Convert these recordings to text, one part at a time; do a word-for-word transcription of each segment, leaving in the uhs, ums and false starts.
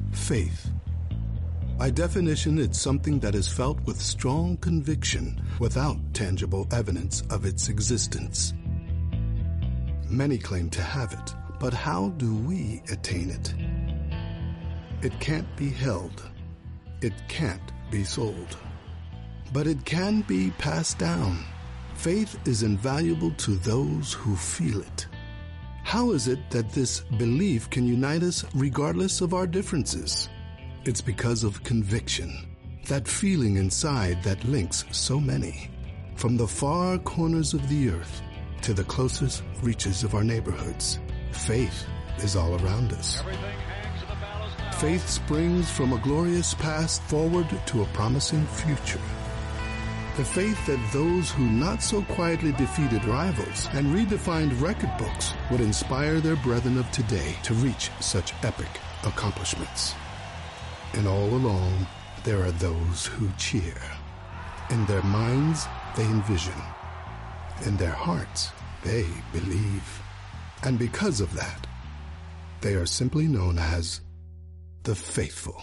Faith. By definition, it's something that is felt with strong conviction without tangible evidence of its existence. Many claim to have it, but how do we attain it? It can't be held. It can't be sold. But it can be passed down. Faith is invaluable to those who feel it. How is it that this belief can unite us regardless of our differences? It's because of conviction, that feeling inside that links so many, from the far corners of the earth to the closest reaches of our neighborhoods. Faith is all around us. Faith springs from a glorious past forward to a promising future. The faith that those who not so quietly defeated rivals and redefined record books would inspire their brethren of today to reach such epic accomplishments. And all along, there are those who cheer. In their minds, they envision. In their hearts, they believe. And because of that, they are simply known as the faithful.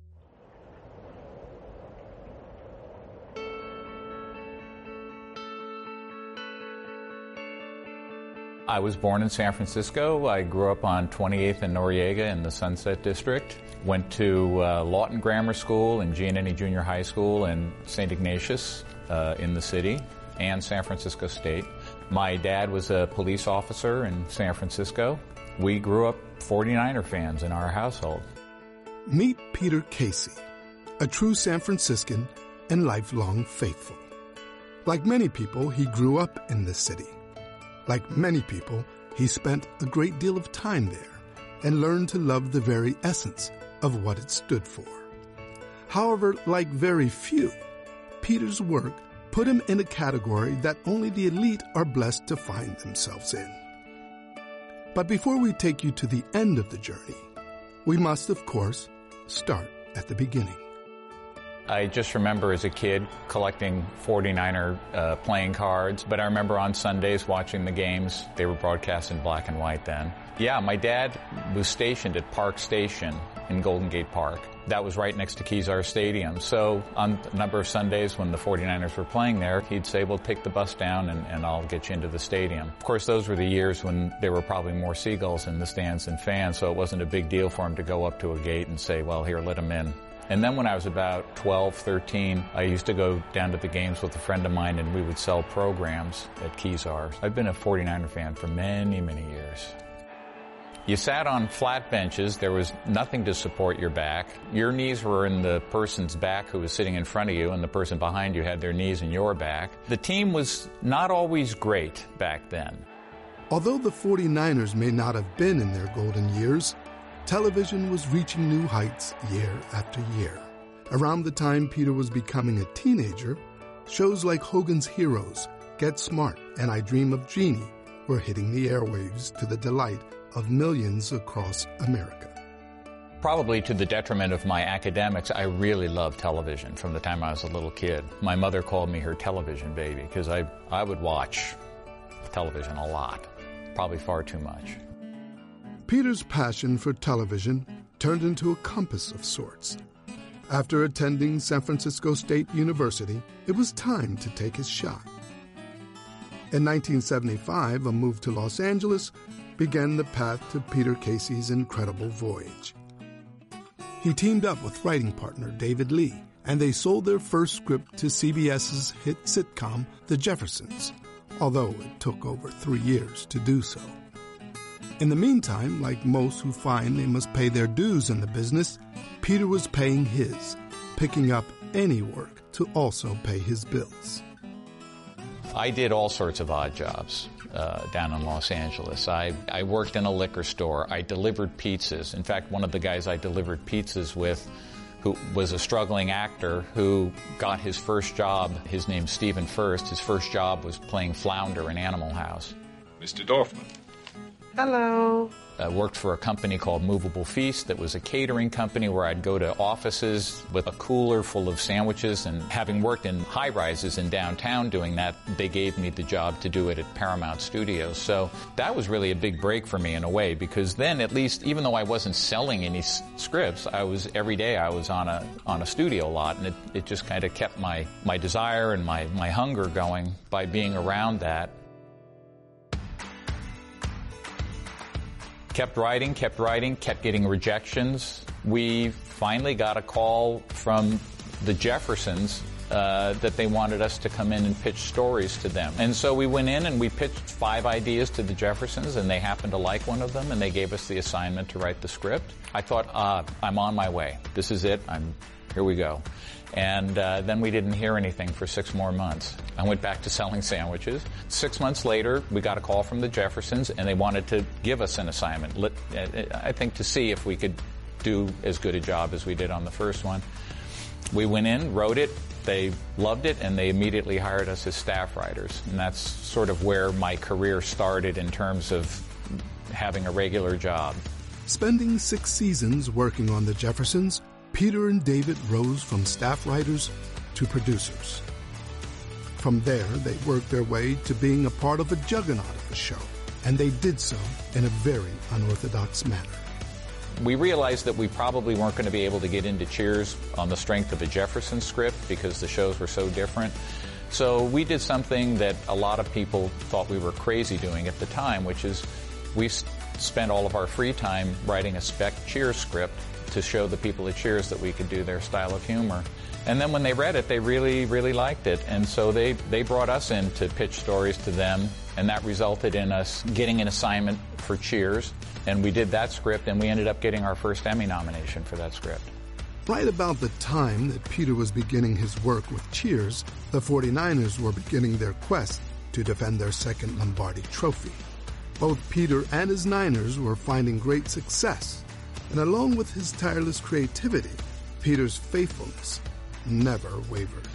I was born in San Francisco. I grew up on twenty-eighth and Noriega in the Sunset District. Went to uh, Lawton Grammar School and Giannini Junior High School and Saint Ignatius uh, in the city and San Francisco State. My dad was a police officer in San Francisco. We grew up forty-niner fans in our household. Meet Peter Casey, a true San Franciscan and lifelong faithful. Like many people, he grew up in the city. Like many people, he spent a great deal of time there and learned to love the very essence of what it stood for. However, like very few, Peter's work put him in a category that only the elite are blessed to find themselves in. But before we take you to the end of the journey, we must, of course, start at the beginning. I just remember as a kid collecting forty-niner uh, playing cards, but I remember on Sundays watching the games. They were broadcast in black and white then. Yeah, my dad was stationed at Park Station in Golden Gate Park. That was right next to Kezar Stadium. So on a number of Sundays when the forty-niners were playing there, he'd say, well, take the bus down and, and I'll get you into the stadium. Of course, those were the years when there were probably more seagulls in the stands than fans, so it wasn't a big deal for him to go up to a gate and say, well, here, let him in. And then when I was about twelve, thirteen, I used to go down to the games with a friend of mine and we would sell programs at Kezar. I've been a forty-niner fan for many, many years. You sat on flat benches. There was nothing to support your back. Your knees were in the person's back who was sitting in front of you, and the person behind you had their knees in your back. The team was not always great back then. Although the forty-niners may not have been in their golden years, television was reaching new heights year after year. Around the time Peter was becoming a teenager, shows like Hogan's Heroes, Get Smart, and I Dream of Jeannie were hitting the airwaves to the delight of millions across America. Probably to the detriment of my academics, I really loved television from the time I was a little kid. My mother called me her television baby because I, I would watch television a lot, probably far too much. Peter's passion for television turned into a compass of sorts. After attending San Francisco State University, it was time to take his shot. In nineteen seventy-five, a move to Los Angeles began the path to Peter Casey's incredible voyage. He teamed up with writing partner David Lee, and they sold their first script to C B S's hit sitcom, The Jeffersons, although it took over three years to do so. In the meantime, like most who find they must pay their dues in the business, Peter was paying his, picking up any work to also pay his bills. I did all sorts of odd jobs uh, down in Los Angeles. I, I worked in a liquor store. I delivered pizzas. In fact, one of the guys I delivered pizzas with who was a struggling actor who got his first job, his name's Stephen First, his first job was playing Flounder in Animal House. Mister Dorfman. Hello. I worked for a company called Movable Feast that was a catering company where I'd go to offices with a cooler full of sandwiches, and having worked in high-rises in downtown doing that, they gave me the job to do it at Paramount Studios. So that was really a big break for me in a way, because then at least, even though I wasn't selling any s- scripts, I was, every day I was on a on a studio lot, and it, it just kind of kept my, my desire and my, my hunger going by being around that. Kept writing, kept writing, kept getting rejections. We finally got a call from the Jeffersons uh, that they wanted us to come in and pitch stories to them. And so we went in and we pitched five ideas to the Jeffersons, and they happened to like one of them, and they gave us the assignment to write the script. I thought, uh, I'm on my way. This is it. I'm here we go. And uh, then we didn't hear anything for six more months. I went back to selling sandwiches. Six months later, we got a call from the Jeffersons, and they wanted to give us an assignment, I think, to see if we could do as good a job as we did on the first one. We went in, wrote it, they loved it, and they immediately hired us as staff writers. And that's sort of where my career started in terms of having a regular job. Spending six seasons working on the Jeffersons, Peter and David rose from staff writers to producers. From there, they worked their way to being a part of a juggernaut of a show, and they did so in a very unorthodox manner. We realized that we probably weren't going to be able to get into Cheers on the strength of a Jefferson script because the shows were so different. So we did something that a lot of people thought we were crazy doing at the time, which is we spent all of our free time writing a spec Cheers script to show the people at Cheers that we could do their style of humor. And then when they read it, they really, really liked it. And so they, they brought us in to pitch stories to them, and that resulted in us getting an assignment for Cheers. And we did that script, and we ended up getting our first Emmy nomination for that script. Right about the time that Peter was beginning his work with Cheers, the forty-niners were beginning their quest to defend their second Lombardi trophy. Both Peter and his Niners were finding great success, and along with his tireless creativity, Peter's faithfulness never wavered.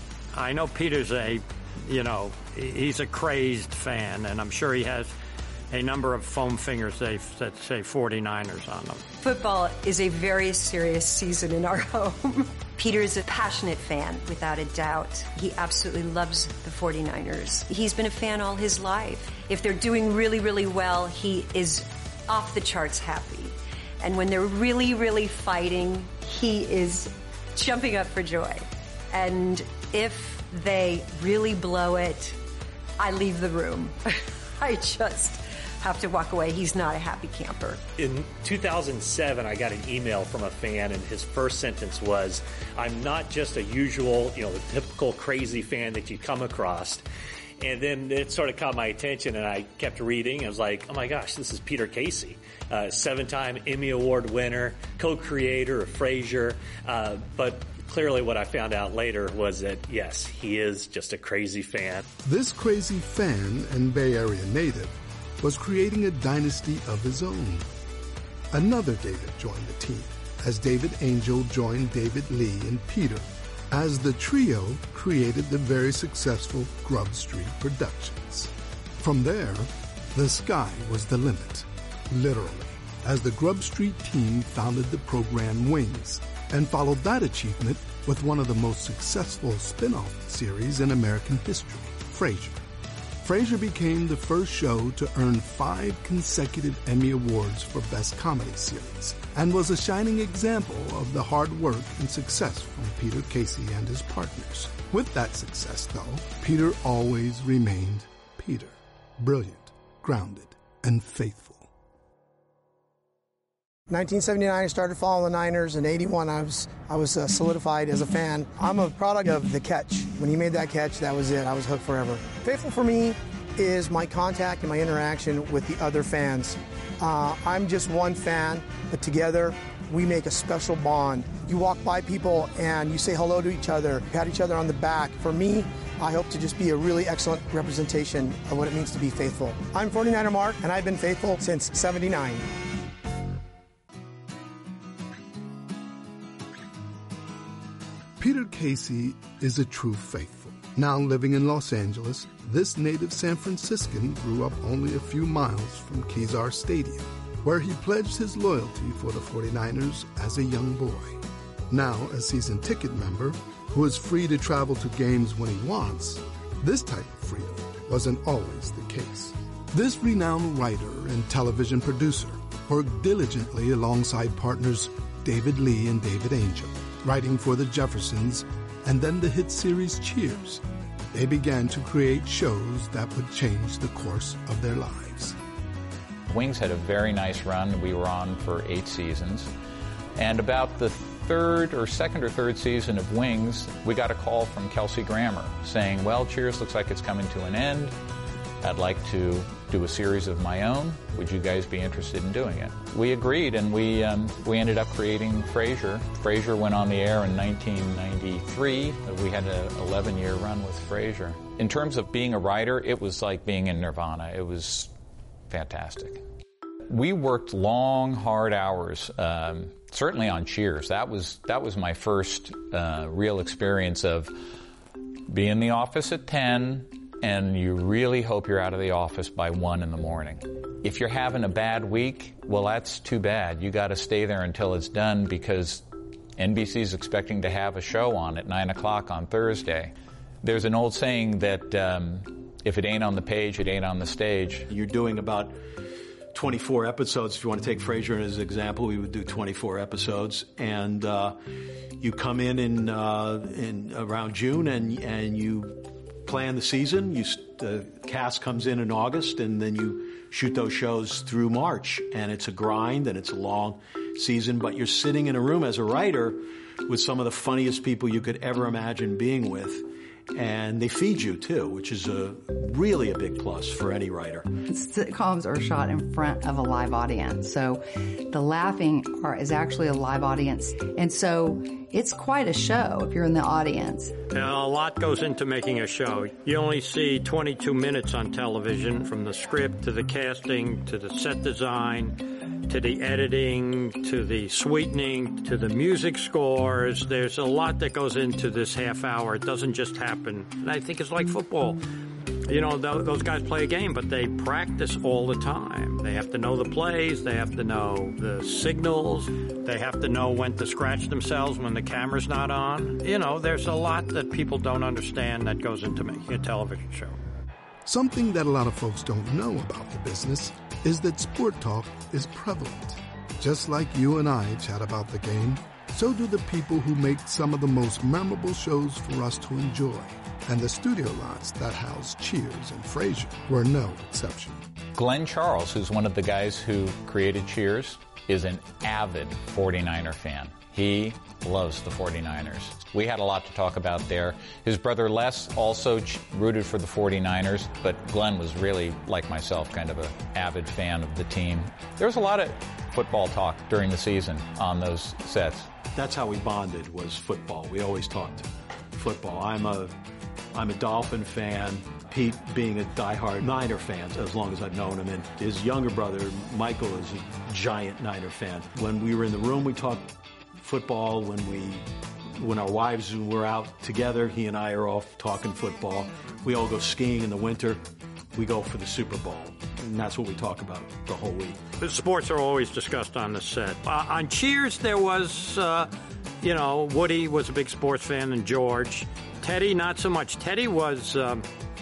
I know Peter's a, you know, he's a crazed fan, and I'm sure he has a number of foam fingers that say forty-niners on them. Football is a very serious season in our home. Peter is a passionate fan, without a doubt. He absolutely loves the forty-niners. He's been a fan all his life. If they're doing really, really well, he is off the charts happy. And when they're really, really fighting, he is jumping up for joy. And if they really blow it, I leave the room. I just have to walk away. He's not a happy camper. In two thousand seven, I got an email from a fan, and his first sentence was, I'm not just a usual, you know, the typical crazy fan that you come across. And then it sort of caught my attention, and I kept reading. I was like, oh my gosh, this is Peter Casey, uh, seven-time Emmy Award winner, co-creator of Frasier. Uh, but clearly what I found out later was that, yes, he is just a crazy fan. This crazy fan and Bay Area native was creating a dynasty of his own. Another David joined the team, as David Angel joined David Lee and Peter, as the trio created the very successful Grub Street Productions. From there, the sky was the limit, literally, as the Grub Street team founded the program Wings and followed that achievement with one of the most successful spin-off series in American history, Frasier. Frasier became the first show to earn five consecutive Emmy Awards for Best Comedy Series and was a shining example of the hard work and success from Peter Casey and his partners. With that success, though, Peter always remained Peter, brilliant, grounded, and faithful. nineteen seventy-nine, I started following the Niners. In eighty-one, I was I was uh, solidified as a fan. I'm a product of the catch. When he made that catch, that was it. I was hooked forever. Faithful for me is my contact and my interaction with the other fans. Uh, I'm just one fan, but together we make a special bond. You walk by people and you say hello to each other, pat each other on the back. For me, I hope to just be a really excellent representation of what it means to be faithful. I'm forty-niner Mark, and I've been faithful since seventy-nine. Peter Casey is a true faithful. Now living in Los Angeles, this native San Franciscan grew up only a few miles from Kezar Stadium. where he pledged his loyalty for the forty-niners as a young boy. Now a season ticket member who is free to travel to games when he wants, this type of freedom wasn't always the case. This renowned writer and television producer worked diligently alongside partners David Lee and David Angel, writing for The Jeffersons and then the hit series Cheers. They began to create shows that would change the course of their lives. Wings had a very nice run. We were on for eight seasons. And about the third or second or third season of Wings, we got a call from Kelsey Grammer saying, well, Cheers looks like it's coming to an end. I'd like to do a series of my own. Would you guys be interested in doing it? We agreed, and we um, we ended up creating Frasier. Frasier went on the air in nineteen ninety-three. We had an eleven-year run with Frasier. In terms of being a writer, it was like being in Nirvana. It was fantastic. We worked long, hard hours, um, certainly on Cheers. That was that was my first uh, real experience of being in the office at ten, and you really hope you're out of the office by one in the morning. If you're having a bad week, well, that's too bad. You got to stay there until it's done because N B C's expecting to have a show on at nine o'clock on Thursday. There's an old saying that um, if it ain't on the page, it ain't on the stage. You're doing about twenty-four episodes. If you want to take Frasier as an example, we would do twenty-four episodes. And uh, you come in in, uh, in around June and and you plan the season. You, the cast comes in in August, and then you shoot those shows through March. And it's a grind, and it's a long season, but you're sitting in a room as a writer with some of the funniest people you could ever imagine being with. And they feed you, too, which is a really a big plus for any writer. Sitcoms are shot in front of a live audience, so the laughing are, is actually a live audience. And so it's quite a show if you're in the audience. Now, a lot goes into making a show. You only see twenty-two minutes on television, from the script to the casting to the set design to the editing, to the sweetening, to the music scores. There's a lot that goes into this half hour. It doesn't just happen. And I think it's like football. You know, th- those guys play a game, but they practice all the time. They have to know the plays. They have to know the signals. They have to know when to scratch themselves when the camera's not on. You know, there's a lot that people don't understand that goes into making a television show. Something that a lot of folks don't know about the business is that sport talk is prevalent. Just like you and I chat about the game, so do the people who make some of the most memorable shows for us to enjoy. And the studio lots that house Cheers and Frasier were no exception. Glenn Charles, who's one of the guys who created Cheers, is an avid forty-niner fan. He loves the forty-niners. We had a lot to talk about there. His brother Les also ch- rooted for the forty-niners, but Glenn was really, like myself, kind of an avid fan of the team. There was a lot of football talk during the season on those sets. That's how we bonded, was football. We always talked football. I'm a, I'm a Dolphin fan. Pete being a diehard Niner fan, as long as I've known him. And his younger brother, Michael, is a giant Niner fan. When we were in the room, we talked football. When we, when our wives were out together, he and I are off talking football. We all go skiing in the winter. We go for the Super Bowl. And that's what we talk about the whole week. The sports are always discussed on the set. Uh, on Cheers, there was, uh, you know, Woody was a big sports fan, and George. Teddy, not so much. Teddy was, um,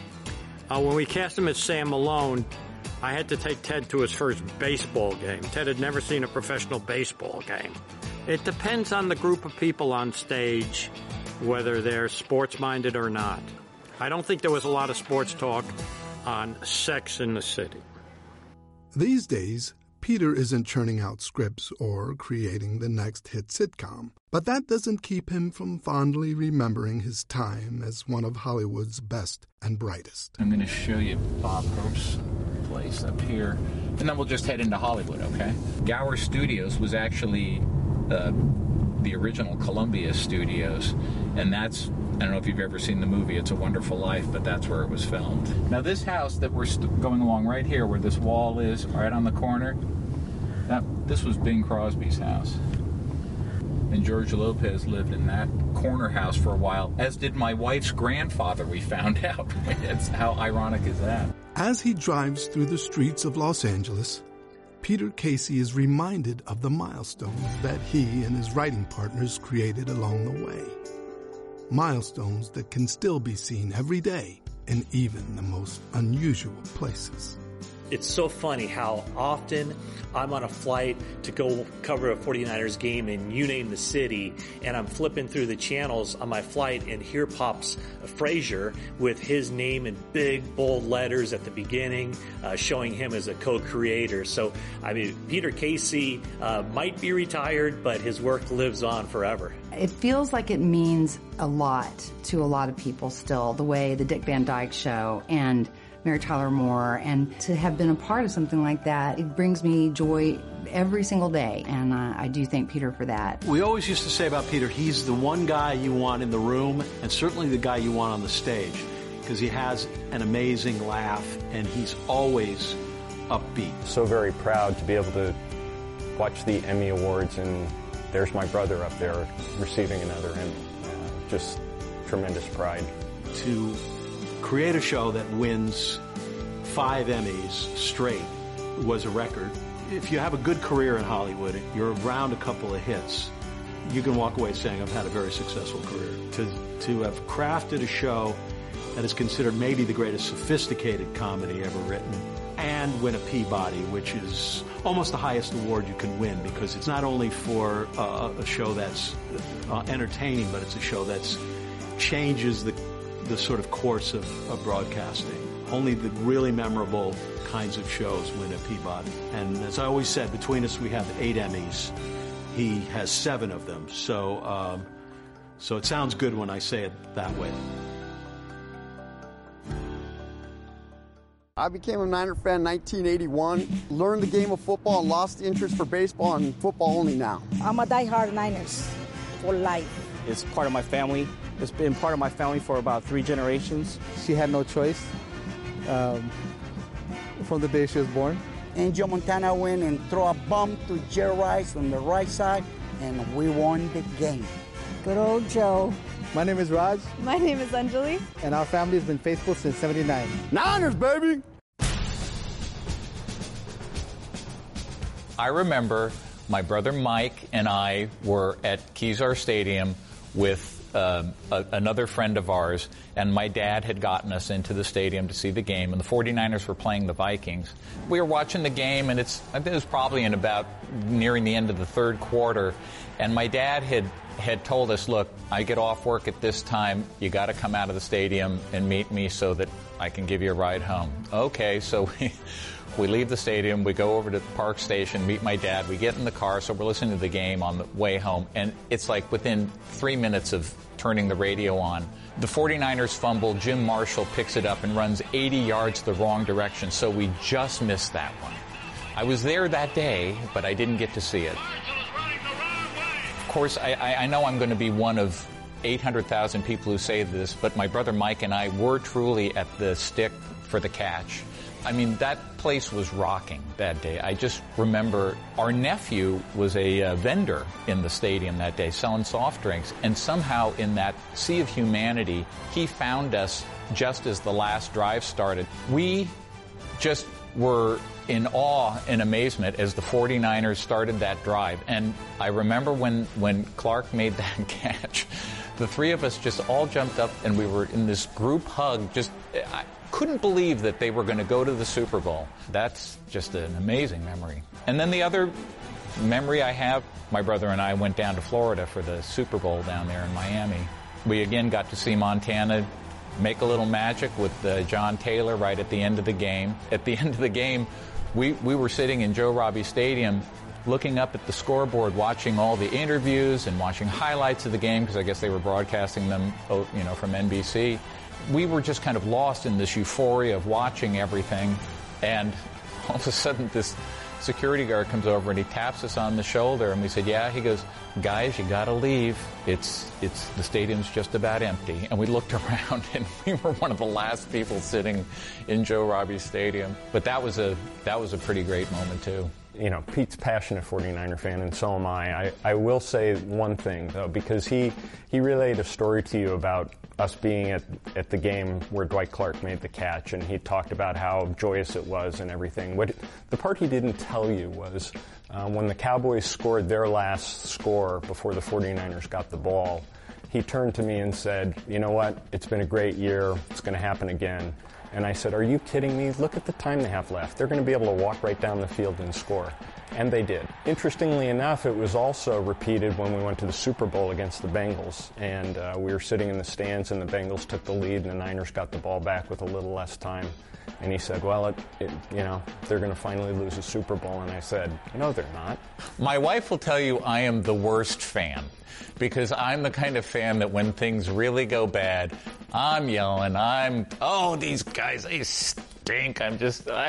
uh, when we cast him as Sam Malone, I had to take Ted to his first baseball game. Ted had never seen a professional baseball game. It depends on the group of people on stage, whether they're sports-minded or not. I don't think there was a lot of sports talk on Sex in the City. These days, Peter isn't churning out scripts or creating the next hit sitcom, but that doesn't keep him from fondly remembering his time as one of Hollywood's best and brightest. I'm going to show you Bob Hope's place up here, and then we'll just head into Hollywood, okay? Gower Studios was actually uh, the original Columbia Studios, and that's, I don't know if you've ever seen the movie It's a Wonderful Life, but that's where it was filmed. Now this house that we're st- going along right here, where this wall is, right on the corner, that, this was Bing Crosby's house. And George Lopez lived in that corner house for a while, as did my wife's grandfather, we found out. It's, how ironic is that? As he drives through the streets of Los Angeles, Peter Casey is reminded of the milestones that he and his writing partners created along the way. Milestones that can still be seen every day in even the most unusual places. It's so funny how often I'm on a flight to go cover a forty-niners game in you name the city, and I'm flipping through the channels on my flight, and here pops Frazier with his name in big, bold letters at the beginning, uh, showing him as a co-creator. So, I mean, Peter Casey uh, might be retired, but his work lives on forever. It feels like it means a lot to a lot of people still, the way the Dick Van Dyke Show and Mary Tyler Moore, and to have been a part of something like that, it brings me joy every single day, and uh, I do thank Peter for that. We always used to say about Peter, he's the one guy you want in the room, and certainly the guy you want on the stage, because he has an amazing laugh, and he's always upbeat. So very proud to be able to watch the Emmy Awards, and there's my brother up there receiving another Emmy. Uh, just tremendous pride. To create a show that wins five Emmys straight was a record. If you have a good career in Hollywood, you're around a couple of hits, you can walk away saying, I've had a very successful career. To, to have crafted a show that is considered maybe the greatest sophisticated comedy ever written, and win a Peabody, which is almost the highest award you can win, because it's not only for uh, a show that's uh, entertaining, but it's a show that's changes the the sort of course of, of broadcasting. Only the really memorable kinds of shows win a Peabody. And as I always said, between us we have eight Emmys. He has seven of them. So, um, so it sounds good when I say it that way. I became a Niner fan in nineteen eighty-one, learned the game of football and lost interest for baseball and football only now. I'm a diehard Niners for life. It's part of my family. It's been part of my family for about three generations. She had no choice um, from the day she was born. And Joe Montana went and threw a bomb to Jerry Rice on the right side, and we won the game. Good old Joe. My name is Raj. My name is Anjali. And our family has been faithful since seventy-nine. Niners, baby! I remember my brother Mike and I were at Kezar Stadium with Uh, a, another friend of ours, and my dad had gotten us into the stadium to see the game, and the forty-niners were playing the Vikings. We were watching the game, and it's I think it was probably in about nearing the end of the third quarter, and my dad had had told us, look, I get off work at this time, you got to come out of the stadium and meet me so that I can give you a ride home. Okay, so we we leave the stadium, we go over to the Park Station, meet my dad, we get in the car, so we're listening to the game on the way home, and it's like within three minutes of turning the radio on, the forty-niners fumble, Jim Marshall picks it up and runs eighty yards the wrong direction, so we just missed that one. I was there that day, but I didn't get to see it. Of course, I, I know I'm going to be one of eight hundred thousand people who say this, but my brother Mike and I were truly at the stick for the catch. I mean, that place was rocking that day. I just remember our nephew was a uh, vendor in the stadium that day selling soft drinks, and somehow in that sea of humanity, he found us just as the last drive started. We just were in awe and amazement as the forty-niners started that drive. And I remember when, when Clark made that catch, the three of us just all jumped up and we were in this group hug, just... I, couldn't believe that they were going to go to the Super Bowl. That's just an amazing memory. And then the other memory I have, my brother and I went down to Florida for the Super Bowl down there in Miami. We again got to see Montana make a little magic with uh, John Taylor right at the end of the game. At the end of the game, we, we were sitting in Joe Robbie Stadium looking up at the scoreboard, watching all the interviews and watching highlights of the game, because I guess they were broadcasting them, you know, from N B C. We were just kind of lost in this euphoria of watching everything, and all of a sudden this security guard comes over and he taps us on the shoulder, and we said, yeah. He goes, guys, you gotta leave. It's, it's, the stadium's just about empty. And we looked around and we were one of the last people sitting in Joe Robbie Stadium. But that was a, that was a pretty great moment too. you know, Pete's a passionate forty-niner fan, and so am I. I. I will say one thing, though, because he, he relayed a story to you about us being at, at the game where Dwight Clark made the catch, and he talked about how joyous it was and everything. What the part he didn't tell you was uh, when the Cowboys scored their last score before the forty-niners got the ball, he turned to me and said, you know what, it's been a great year, it's going to happen again. And I said, are you kidding me? Look at the time they have left. They're going to be able to walk right down the field and score. And they did. Interestingly enough, it was also repeated when we went to the Super Bowl against the Bengals. And uh, we were sitting in the stands, and the Bengals took the lead, and the Niners got the ball back with a little less time. And he said, well, it, it, you know, they're going to finally lose a Super Bowl. And I said, no, they're not. My wife will tell you I am the worst fan, because I'm the kind of fan that when things really go bad, I'm yelling, I'm, oh, these guys, they stink. I'm just, I,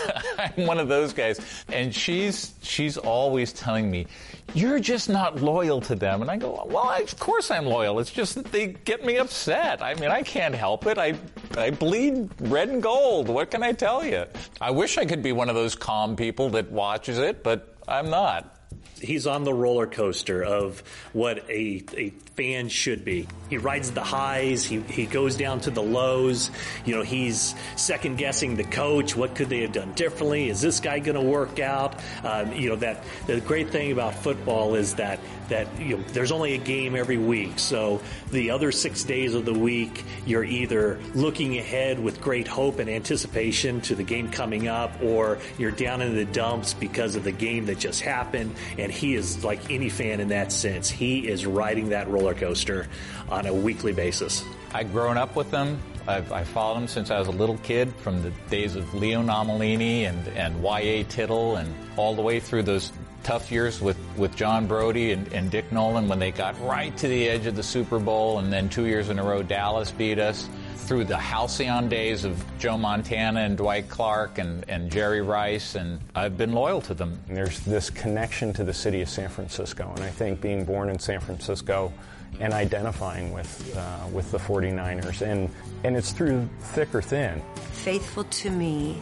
I'm one of those guys. And she's, she's always telling me, you're just not loyal to them. And I go, well, I, of course I'm loyal. It's just that they get me upset. I mean, I can't help it. I, I bleed red and gold. What can I tell you? I wish I could be one of those calm people that watches it, but I'm not. He's on the roller coaster of what a, a fan should be. He rides the highs. He, he goes down to the lows. You know, he's second guessing the coach. What could they have done differently? Is this guy going to work out? Um, you know, that the great thing about football is that that you know, there's only a game every week. So the other six days of the week, you're either looking ahead with great hope and anticipation to the game coming up, or you're down in the dumps because of the game that just happened. And he is like any fan in that sense. He is riding that roller coaster on a weekly basis. I've grown up with them. I've, I followed them since I was a little kid, from the days of Leo Nomalini and, and Y A Tittle, and all the way through those tough years with, with John Brody and, and Dick Nolan when they got right to the edge of the Super Bowl, and then two years in a row Dallas beat us, through the halcyon days of Joe Montana and Dwight Clark and, and Jerry Rice, and I've been loyal to them. And there's this connection to the city of San Francisco, and I think being born in San Francisco and identifying with uh, with the forty-niners, and, and it's through thick or thin. Faithful to me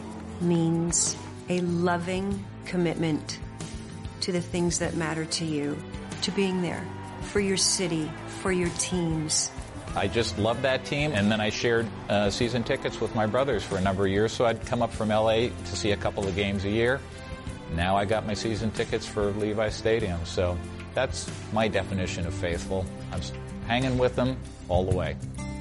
means a loving commitment to the things that matter to you, to being there for your city, for your teams. I just loved that team, and then I shared uh, season tickets with my brothers for a number of years, so I'd come up from L A to see a couple of games a year. Now I got my season tickets for Levi Stadium, so that's my definition of faithful. I'm hanging with them all the way.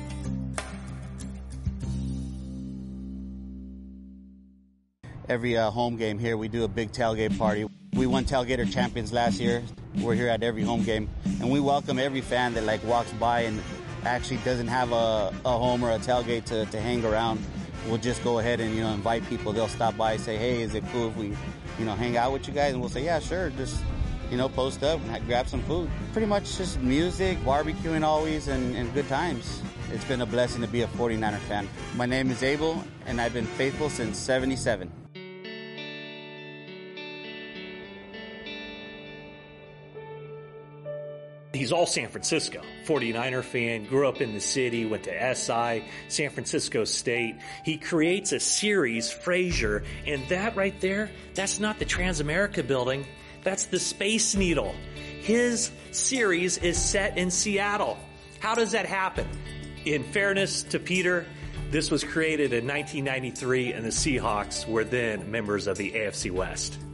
Every uh, home game here, we do a big tailgate party. We won Tailgater Champions last year. We're here at every home game, and we welcome every fan that like walks by and actually doesn't have a, a home or a tailgate to, to hang around. We'll just go ahead and, you know, invite people. They'll stop by and say, hey, is it cool if we, you know, hang out with you guys? And we'll say, yeah, sure. Just, you know, post up and grab some food. Pretty much just music, barbecuing always, and, and good times. It's been a blessing to be a forty-niner fan. My name is Abel, and I've been faithful since seventy-seven. He's all San Francisco, forty-niner fan, grew up in the city, went to S I, San Francisco State. He creates a series, Frasier, and that right there, that's not the Transamerica building, that's the Space Needle. His series is set in Seattle. How does that happen? In fairness to Peter, this was created in nineteen ninety-three, and the Seahawks were then members of the A F C West.